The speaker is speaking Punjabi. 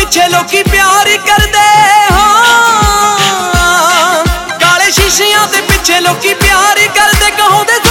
ਪਿੱਛੇ ਲੋਕੀ ਪਿਆਰ ਹੀ ਕਰਦੇ। ਹਾਂ ਕਾਲੇ ਸ਼ੀਸ਼ਿਆਂ ਦੇ ਪਿੱਛੇ ਲੋਕੀ ਪਿਆਰ ਹੀ ਕਰਦੇ। ਕਹਾਉਂਦੇ